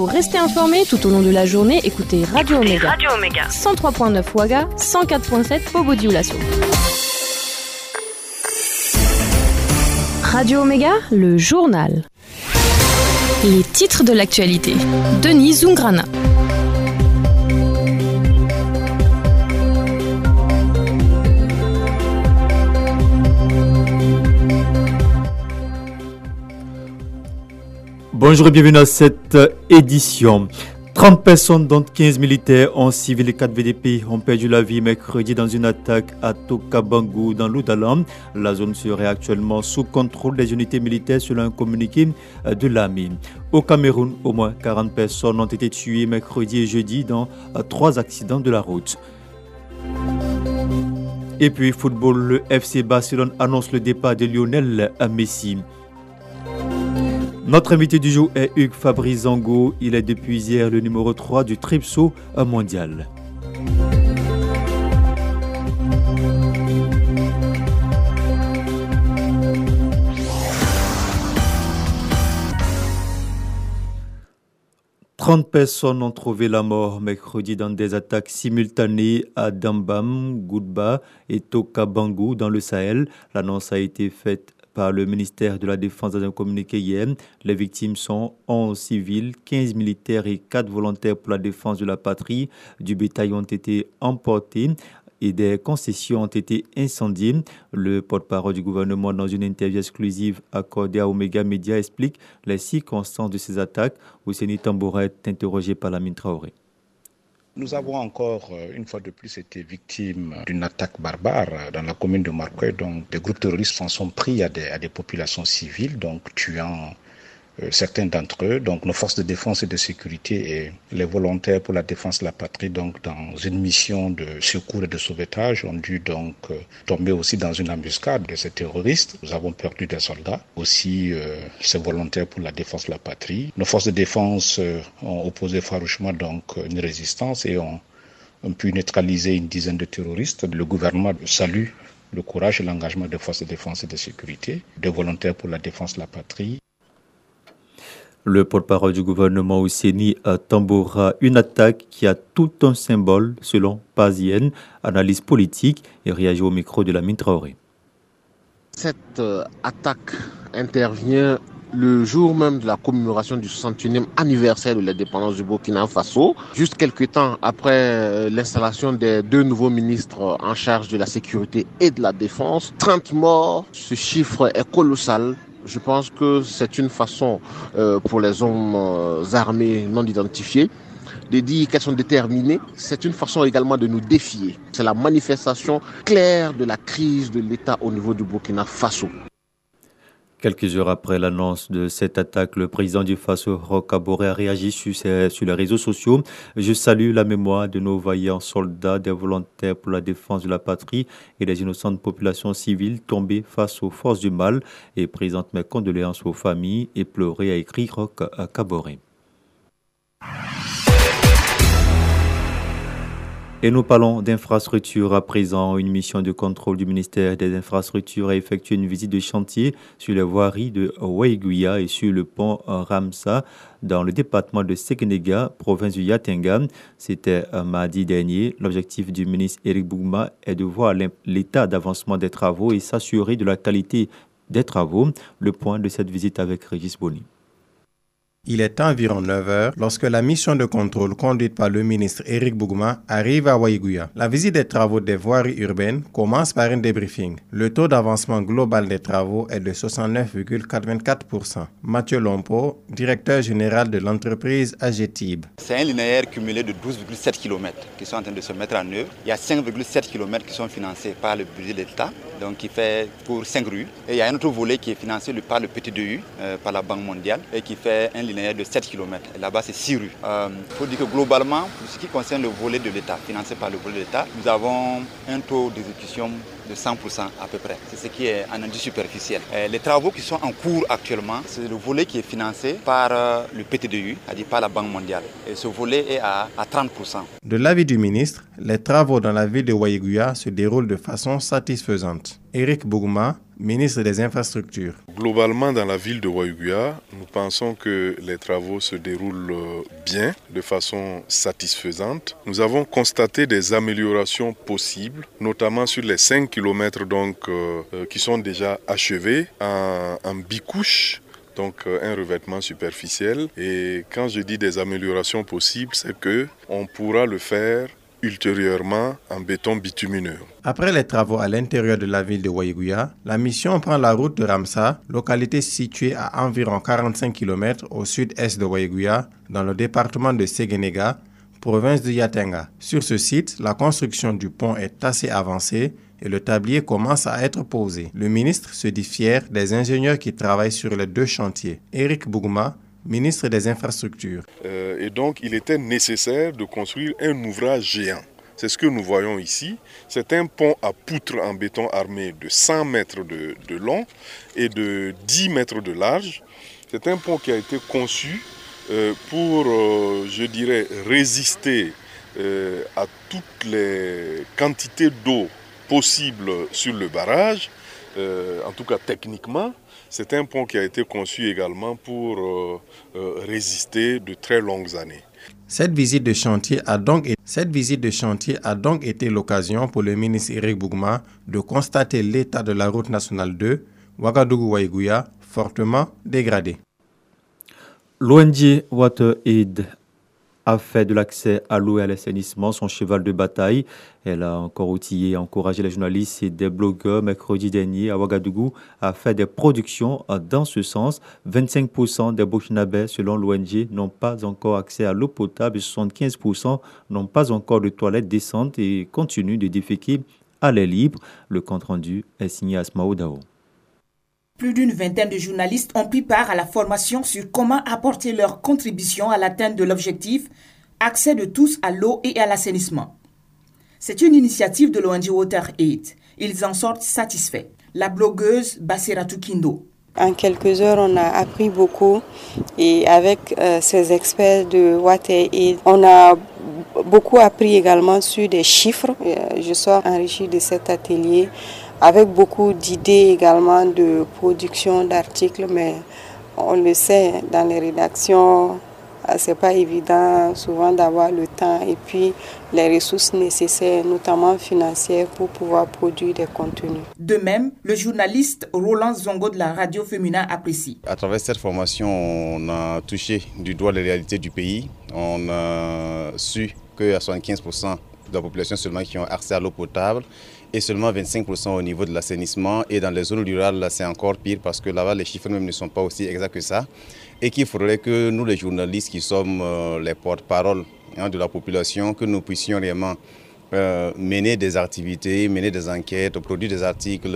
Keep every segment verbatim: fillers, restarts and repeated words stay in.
Pour rester informé tout au long de la journée, écoutez Radio Omega. Radio Omega. cent trois virgule neuf Ouaga, cent quatre virgule sept Obodi Oulasso. Radio Omega, le journal. Les titres de l'actualité. Denis Zungrana. Bonjour et bienvenue à cette édition. trente personnes, dont quinze militaires, onze civils et quatre V D P ont perdu la vie mercredi dans une attaque à Tokabangu dans l'Oudalam. La zone serait actuellement sous contrôle des unités militaires selon un communiqué de l'armée. Au Cameroun, au moins quarante personnes ont été tuées mercredi et jeudi dans trois accidents de la route. Et puis football, le F C Barcelone annonce le départ de Lionel Messi. Notre invité du jour est Hugues Fabrice Zango. Il est depuis hier le numéro trois du Tripsaut mondial. trente personnes ont trouvé la mort mercredi dans des attaques simultanées à Dambam, Goudba et Tokabangu dans le Sahel. L'annonce a été faite par le ministère de la Défense dans un communiqué hier. Les victimes sont onze civils, quinze militaires et quatre volontaires pour la défense de la patrie. Du bétail ont été emportés et des concessions ont été incendiées. Le porte-parole du gouvernement, dans une interview exclusive accordée à Omega Media, explique les circonstances de ces attaques. Ouseni Tamboura est interrogé par Lamine Traoré. Nous avons encore, une fois de plus, été victimes d'une attaque barbare dans la commune de Marcoy. Donc, des groupes terroristes s'en sont pris à des, à des populations civiles, donc tuant euh, certains d'entre eux. Donc, nos forces de défense et de sécurité et les volontaires pour la défense de la patrie, donc dans une mission de secours et de sauvetage, ont dû donc euh, tomber aussi dans une embuscade de ces terroristes. Nous avons perdu des soldats, aussi euh, ces volontaires pour la défense de la patrie. Nos forces de défense euh, ont opposé farouchement donc une résistance et ont, ont pu neutraliser une dizaine de terroristes. Le gouvernement salue le courage et l'engagement des forces de défense et de sécurité, des volontaires pour la défense de la patrie. Le porte-parole du gouvernement Ouseni Tamboura, une attaque qui a tout un symbole selon Pazienne, analyse politique et réagit au micro de Lamine Traoré. Cette euh, attaque intervient le jour même de la commémoration du soixante-et-unième anniversaire de l'indépendance du Burkina Faso, juste quelques temps après euh, l'installation des deux nouveaux ministres en charge de la sécurité et de la défense. trente morts, ce chiffre est colossal. Je pense que c'est une façon euh, pour les hommes euh, armés non identifiés de dire qu'elles sont déterminées. C'est une façon également de nous défier. C'est la manifestation claire de la crise de l'État au niveau du Burkina Faso. Quelques heures après l'annonce de cette attaque, le président du Faso, Roch Kaboré, a réagi sur, ses, sur les réseaux sociaux. Je salue la mémoire de nos vaillants soldats, des volontaires pour la défense de la patrie et des innocentes populations civiles tombées face aux forces du mal et présente mes condoléances aux familles et pleurer, a écrit Roch Kaboré. Et nous parlons d'infrastructures à présent. Une mission de contrôle du ministère des Infrastructures a effectué une visite de chantier sur les voiries de Waiguya et sur le pont Ramsa dans le département de Sekenega, province du Yatenga. C'était mardi dernier. L'objectif du ministre Éric Bougma est de voir l'état d'avancement des travaux et s'assurer de la qualité des travaux. Le point de cette visite avec Régis Boni. Il est environ neuf heures lorsque la mission de contrôle conduite par le ministre Éric Bougma arrive à Waiguya. La visite des travaux des voiries urbaines commence par un débriefing. Le taux d'avancement global des travaux est de soixante-neuf virgule quatre-vingt-quatre pour cent. Mathieu Lompo, directeur général de l'entreprise Agetib. C'est un linéaire cumulé de douze virgule sept kilomètres qui sont en train de se mettre en œuvre. Il y a cinq virgule sept kilomètres qui sont financés par le budget de l'État, donc qui fait pour cinq rues. Et il y a un autre volet qui est financé par le P T deux U, euh, par la Banque mondiale, et qui fait un linéaire de sept kilomètres. Et là-bas, c'est six rues. Il euh, faut dire que globalement, pour ce qui concerne le volet de l'État, financé par le volet de l'État, nous avons un taux d'exécution de cent pour cent à peu près. C'est ce qui est un indice superficiel. Et les travaux qui sont en cours actuellement, c'est le volet qui est financé par euh, le P T deux U, c'est-à-dire par la Banque mondiale. Et ce volet est à, à trente pour cent. De l'avis du ministre, les travaux dans la ville de Waiguya se déroulent de façon satisfaisante. Éric Bougma, ministre des Infrastructures. Globalement, dans la ville de Waiguya, nous pensons que les travaux se déroulent bien, de façon satisfaisante. Nous avons constaté des améliorations possibles, notamment sur les cinq kilomètres donc, euh, qui sont déjà achevés en, en bicouche. Donc un revêtement superficiel. Et quand je dis des améliorations possibles, c'est qu'on pourra le faire ultérieurement en béton bitumineux. Après les travaux à l'intérieur de la ville de Waiguya, la mission prend la route de Ramsa, localité située à environ quarante-cinq kilomètres au sud-est de Waiguya, dans le département de Séguénéga, province de Yatenga. Sur ce site, la construction du pont est assez avancée et le tablier commence à être posé. Le ministre se dit fier des ingénieurs qui travaillent sur les deux chantiers. Éric Bougouma, ministre des Infrastructures. Euh, et donc, il était nécessaire de construire un ouvrage géant. C'est ce que nous voyons ici. C'est un pont à poutres en béton armé de cent mètres de, de long et de dix mètres de large. C'est un pont qui a été conçu euh, pour, euh, je dirais, résister euh, à toutes les quantités d'eau possibles sur le barrage, euh, en tout cas techniquement. C'est un pont qui a été conçu également pour euh, euh, résister de très longues années. Cette visite de chantier a donc, cette visite de chantier a donc été l'occasion pour le ministre Éric Bougouma de constater l'état de la route nationale deux, Ouagadougou-Waiguya, fortement dégradée. L'O N G WaterAid a fait de l'accès à l'eau et à l'assainissement son cheval de bataille. Elle a encore outillé et encouragé les journalistes et des blogueurs mercredi dernier à Ouagadougou à faire des productions dans ce sens. vingt-cinq pour cent des Burkinabés, selon l'O N G, n'ont pas encore accès à l'eau potable et soixante-quinze pour cent n'ont pas encore de toilettes décentes et continuent de déféquer à l'air libre. Le compte-rendu est signé Asmao Dao. Plus d'une vingtaine de journalistes ont pris part à la formation sur comment apporter leur contribution à l'atteinte de l'objectif accès de tous à l'eau et à l'assainissement. C'est une initiative de l'O N G WaterAid. Ils en sortent satisfaits. La blogueuse Basseratou Kindo. En quelques heures, on a appris beaucoup et avec euh, ces experts de WaterAid, on a beaucoup appris également sur des chiffres. Je sors enrichie de cet atelier avec beaucoup d'idées également de production d'articles, mais on le sait, dans les rédactions, c'est pas évident souvent d'avoir le temps et puis les ressources nécessaires, notamment financières, pour pouvoir produire des contenus. De même, le journaliste Roland Zongo de la radio Féminin apprécie. À travers cette formation, on a touché du doigt les réalités du pays. On a su qu'il y a soixante-quinze pour cent de la population seulement qui ont accès à l'eau potable et seulement vingt-cinq pour cent au niveau de l'assainissement. Et dans les zones rurales, là, c'est encore pire parce que là-bas, les chiffres même ne sont pas aussi exacts que ça. Et qu'il faudrait que nous, les journalistes qui sommes euh, les porte-parole hein, de la population, que nous puissions réellement euh, mener des activités, mener des enquêtes, produire des articles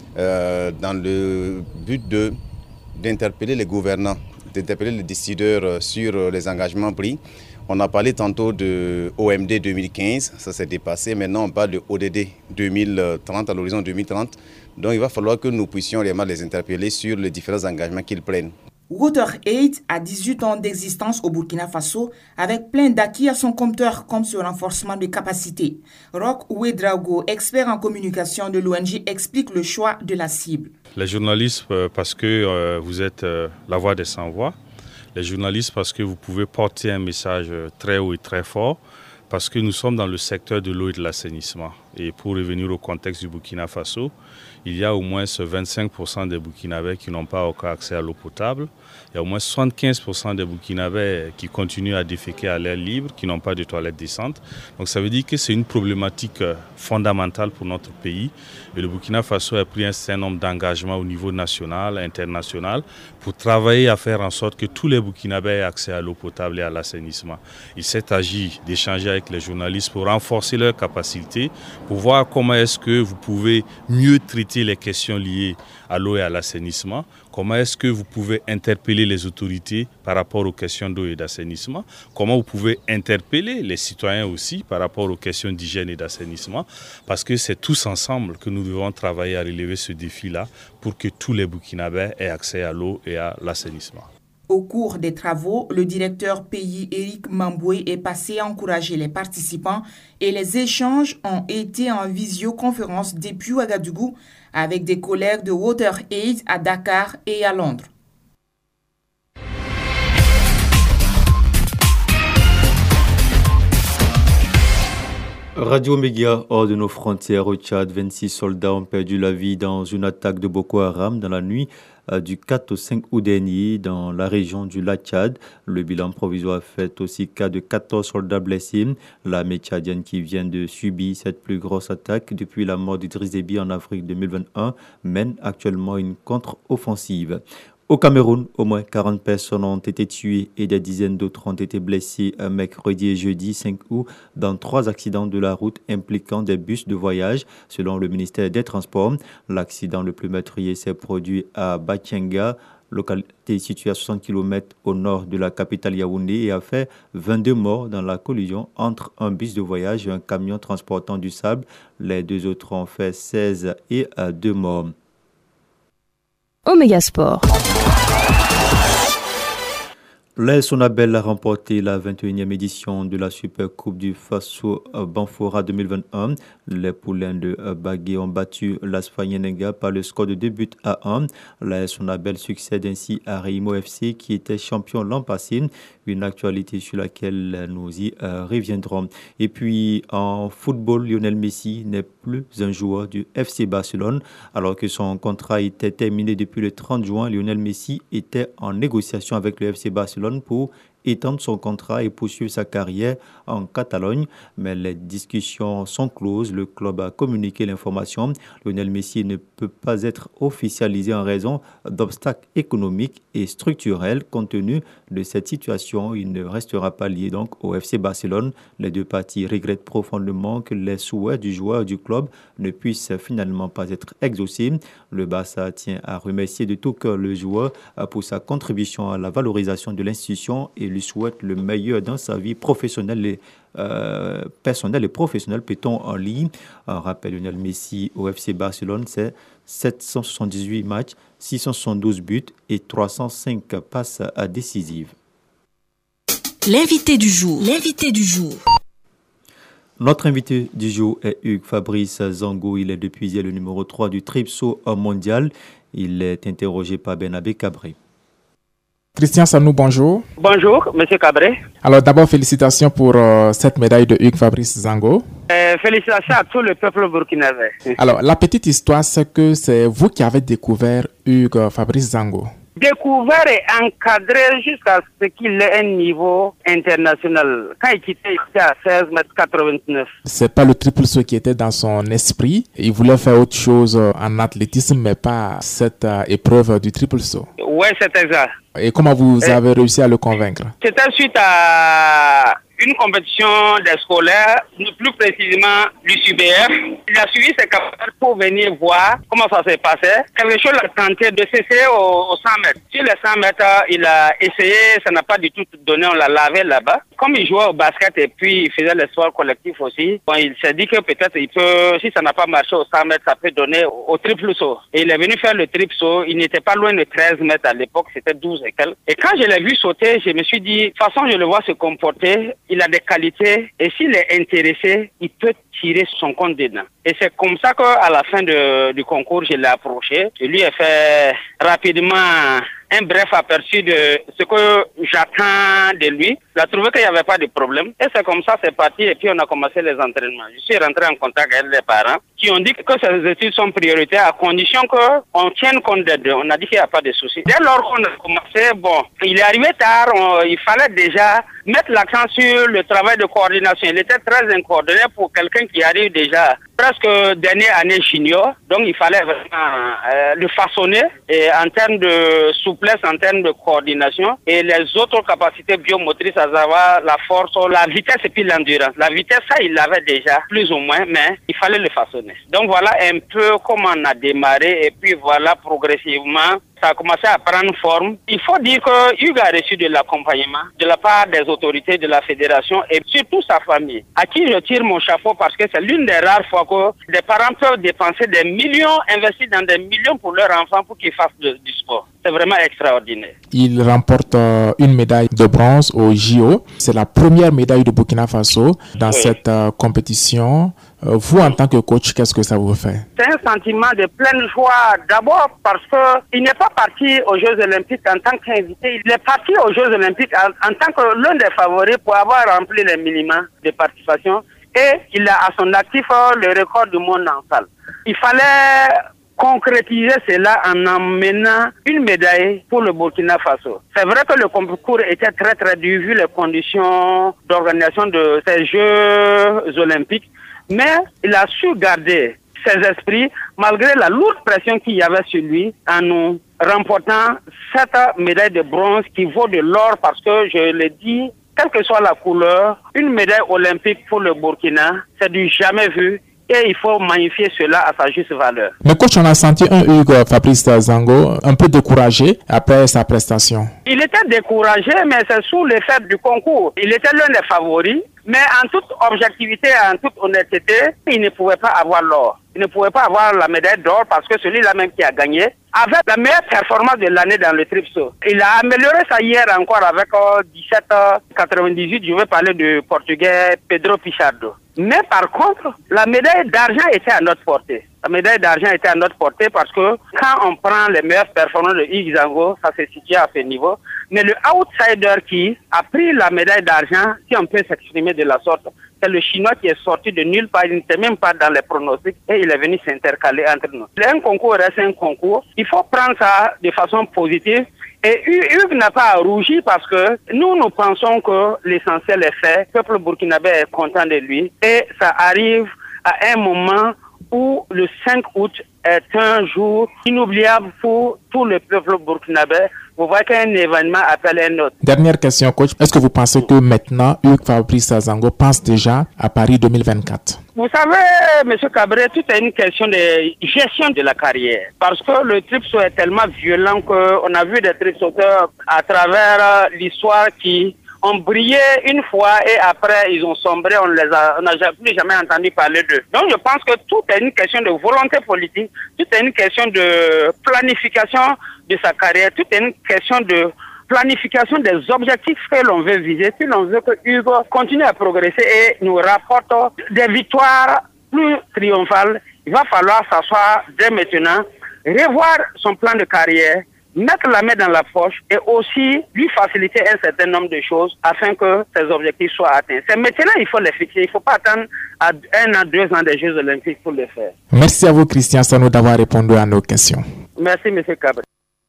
euh, dans le but de, d'interpeller les gouvernants, d'interpeller les décideurs sur les engagements pris. On a parlé tantôt de O M D deux mille quinze, ça s'est dépassé. Maintenant, on parle de O D D deux mille trente, à l'horizon deux mille trente. Donc, il va falloir que nous puissions réellement les interpeller sur les différents engagements qu'ils prennent. WaterAid a dix-huit ans d'existence au Burkina Faso avec plein d'acquis à son compteur comme ce renforcement de capacité. Roch Ouedraogo, expert en communication de l'O N G, explique le choix de la cible. Les journalistes, parce que euh, vous êtes euh, la voix des sans-voix. Les journalistes parce que vous pouvez porter un message très haut et très fort, parce que nous sommes dans le secteur de l'eau et de l'assainissement. Et pour revenir au contexte du Burkina Faso, il y a au moins vingt-cinq pour cent des Burkinabés qui n'ont pas encore accès à l'eau potable. Il y a au moins soixante-quinze pour cent des Burkinabés qui continuent à déféquer à l'air libre, qui n'ont pas de toilettes décentes. Donc ça veut dire que c'est une problématique fondamentale pour notre pays. Et le Burkina Faso a pris un certain nombre d'engagements au niveau national, international, pour travailler à faire en sorte que tous les Burkinabés aient accès à l'eau potable et à l'assainissement. Il s'est agi d'échanger avec les journalistes pour renforcer leurs capacités, pour voir comment est-ce que vous pouvez mieux traiter les questions liées à l'eau et à l'assainissement, comment est-ce que vous pouvez interpeller les autorités par rapport aux questions d'eau et d'assainissement, comment vous pouvez interpeller les citoyens aussi par rapport aux questions d'hygiène et d'assainissement, parce que c'est tous ensemble que nous devons travailler à relever ce défi-là pour que tous les Burkinabés aient accès à l'eau et à l'assainissement. Au cours des travaux, le directeur pays Éric Mamboué est passé à encourager les participants et les échanges ont été en visioconférence depuis Ouagadougou avec des collègues de WaterAid à Dakar et à Londres. Radio Méga, hors de nos frontières au Tchad, vingt-six soldats ont perdu la vie dans une attaque de Boko Haram dans la nuit euh, du quatre au cinq août dernier dans la région du lac Tchad. Le bilan provisoire fait aussi cas de quatorze soldats blessés. L'armée tchadienne qui vient de subir cette plus grosse attaque depuis la mort d'Idriss Déby en avril deux mille vingt et un mène actuellement une contre-offensive. Au Cameroun, au moins quarante personnes ont été tuées et des dizaines d'autres ont été blessées mercredi et jeudi cinq août dans trois accidents de la route impliquant des bus de voyage, selon le ministère des Transports. L'accident le plus meurtrier s'est produit à Batienga, localité située à soixante kilomètres au nord de la capitale Yaoundé, et a fait vingt-deux morts dans la collision entre un bus de voyage et un camion transportant du sable. Les deux autres ont fait seize et deux morts. Oméga Sport. L'A S Sonabel a remporté la vingt et unième édition de la Super Coupe du Faso Banfora deux mille vingt et un. Les poulains de Bagué ont battu l'As Fayenenga par le score de deux buts à un. L'A S Sonabel succède ainsi à Reimo F C qui était champion l'an passé, une actualité sur laquelle nous y reviendrons. Et puis en football, Lionel Messi n'est plus un joueur du F C Barcelone. Alors que son contrat était terminé depuis le trente juin, Lionel Messi était en négociation avec le F C Barcelone pour étendre son contrat et poursuivre sa carrière en Catalogne. Mais les discussions sont closes. Le club a communiqué l'information. Lionel Messi ne peut pas être officialisé en raison d'obstacles économiques et structurels. Compte tenu de cette situation, il ne restera pas lié donc au F C Barcelone. Les deux parties regrettent profondément que les souhaits du joueur du club ne puissent finalement pas être exaucés. Le Barça tient à remercier de tout cœur le joueur pour sa contribution à la valorisation de l'institution et lui souhaite le meilleur dans sa vie professionnelle et euh, personnelle et professionnelle, peut-on en ligne. Un rappel, Lionel Messi au F C Barcelone, c'est sept cent soixante-dix-huit matchs, six cent soixante-douze buts et trois cent cinq passes décisives. L'invité du jour. L'invité du jour. Notre invité du jour est Hugues Fabrice Zango. Il est depuis hier le numéro trois du Tripso mondial. Il est interrogé par Bernabé Cabré. Christian Sanou, bonjour. Bonjour, Monsieur Cabré. Alors d'abord, félicitations pour euh, cette médaille de Hugues Fabrice Zango. Euh, félicitations à tout le peuple burkinabé. Alors, la petite histoire, c'est que c'est vous qui avez découvert Hugues Fabrice Zango. Découvert et encadré jusqu'à ce qu'il ait un niveau international. Quand il quittait, il était à seize mètres quatre-vingt-neuf. C'est pas le triple saut qui était dans son esprit. Il voulait faire autre chose en athlétisme, mais pas cette euh, épreuve du triple saut. Oui, c'est exact. Et comment vous et avez réussi à le convaincre? C'était suite à une compétition des scolaires, plus précisément du S U B F. Il a suivi ses camarades pour venir voir comment ça s'est passé. Quelque chose a tenté de s'essayer au, au cent mètres. Sur les cent mètres, il a essayé, ça n'a pas du tout donné, on l'a lavé là-bas. Comme il jouait au basket et puis il faisait le sport collectif aussi, bon, il s'est dit que peut-être il peut, si ça n'a pas marché au cent mètres, ça peut donner au, au triple saut. Et il est venu faire le triple saut. Il n'était pas loin de treize mètres à l'époque, c'était douze et quelques. Et quand je l'ai vu sauter, je me suis dit, de toute façon, je le vois se comporter. Il a des qualités et s'il est intéressé, il peut tirer son compte dedans. Et c'est comme ça qu'à la fin de, du concours, je l'ai approché. Je lui ai fait rapidement un bref aperçu de ce que j'attends de lui. Il a trouvé qu'il n'y avait pas de problème. Et c'est comme ça, c'est parti. Et puis on a commencé les entraînements. Je suis rentré en contact avec les parents qui ont dit que ces études sont prioritaires à condition qu'on tienne compte des deux. On a dit qu'il n'y a pas de souci. Dès lors qu'on a commencé, bon, il est arrivé tard. On, il fallait déjà mettre l'accent sur le travail de coordination. Il était très incoordonné pour quelqu'un qui arrive déjà presque dernière année junior. Donc il fallait vraiment euh, le façonner et en termes de souplesse, en termes de coordination et les autres capacités biomotrices, à savoir la force, la vitesse et puis l'endurance. La vitesse, ça il l'avait déjà plus ou moins, mais il fallait le façonner. Donc voilà un peu comment on a démarré et puis voilà progressivement ça a commencé à prendre forme. Il faut dire que Hugues a reçu de l'accompagnement de la part des autorités de la fédération et surtout sa famille, à qui je tire mon chapeau parce que c'est l'une des rares fois que des parents peuvent dépenser des millions, investir dans des millions pour leurs enfants pour qu'ils fassent de, du sport. c'est vraiment extraordinaire. Il remporte euh, une médaille de bronze au J O. C'est la première médaille de Burkina Faso dans oui. cette euh, compétition. Euh, vous, en tant que coach, qu'est-ce que ça vous fait? C'est un sentiment de pleine joie. D'abord parce qu'il n'est pas parti aux Jeux Olympiques en tant qu'invité. Il est parti aux Jeux Olympiques en, en tant que l'un des favoris pour avoir rempli les minima de participation. Et il a à son actif le record du monde en salle. Il fallait concrétiser cela en emmenant une médaille pour le Burkina Faso. C'est vrai que le concours était très très dur vu les conditions d'organisation de ces Jeux Olympiques, mais il a su garder ses esprits malgré la lourde pression qu'il y avait sur lui en nous remportant cette médaille de bronze qui vaut de l'or parce que, je l'ai dit, quelle que soit la couleur, une médaille olympique pour le Burkina, c'est du jamais vu. Et il faut magnifier cela à sa juste valeur. Mais coach, on a senti un Hugues Fabrice Zango un peu découragé après sa prestation. Il était découragé, mais c'est sous l'effet du concours. Il était l'un des favoris, mais en toute objectivité, en toute honnêteté, il ne pouvait pas avoir l'or. Il ne pouvait pas avoir la médaille d'or parce que celui-là même qui a gagné avait la meilleure performance de l'année dans le tripsaut. Il a amélioré ça hier encore avec euh, dix-sept quatre-vingt-dix-huit, je vais parler du portugais Pedro Pichardo. Mais par contre, la médaille d'argent était à notre portée. La médaille d'argent était à notre portée parce que quand on prend les meilleures performances de Hugues Zango, ça se situe à ce niveau. Mais le outsider qui a pris la médaille d'argent, si on peut s'exprimer de la sorte, c'est le Chinois qui est sorti de nulle part, il n'était même pas dans les pronostics et il est venu s'intercaler entre nous. Un concours reste un concours. Il faut prendre ça de façon positive. Et Hugues n'a pas à rougir parce que nous, nous pensons que l'essentiel est fait. Le peuple burkinabé est content de lui. Et ça arrive à un moment où le cinq août est un jour inoubliable pour tout le peuple burkinabé. Vous voyez qu'un événement appelle un autre. Dernière question, coach. Est-ce que vous pensez que maintenant, Hugues Fabrice Zango pense déjà à Paris deux mille vingt-quatre? Vous savez, M. Cabré, tout est une question de gestion de la carrière. Parce que le tripsaut est tellement violent qu'on a vu des tripsauteurs à travers l'histoire qui ont brillé une fois et après ils ont sombré, on les a, on n'a plus jamais entendu parler d'eux. Donc je pense que tout est une question de volonté politique, tout est une question de planification de sa carrière, tout est une question de planification des objectifs que l'on veut viser. Si l'on veut que Hugo continue à progresser et nous rapporte des victoires plus triomphales, il va falloir s'asseoir dès maintenant, revoir son plan de carrière, mettre la main dans la poche et aussi lui faciliter un certain nombre de choses afin que ses objectifs soient atteints. C'est maintenant qu'il faut les fixer. Il ne faut pas attendre à un an, deux ans des Jeux Olympiques pour le faire. Merci à vous, Christian Sano, d'avoir répondu à nos questions. Merci, M. Cabré.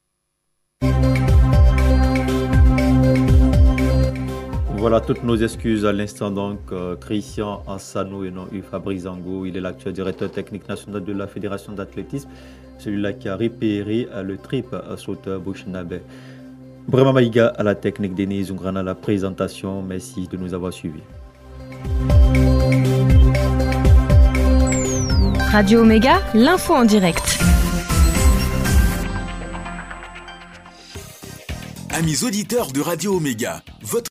Voilà toutes nos excuses à l'instant donc. Euh, Christian Ansano et non Hugues Fabrice Zango, il est l'actuel directeur technique national de la Fédération d'athlétisme, celui-là qui a repéré euh, le triple sauteur burkinabé. Brahma Maïga à la technique, Denis Zungrana à la présentation. Merci de nous avoir suivis. Radio Omega, l'info en direct. Amis auditeurs de Radio Omega, votre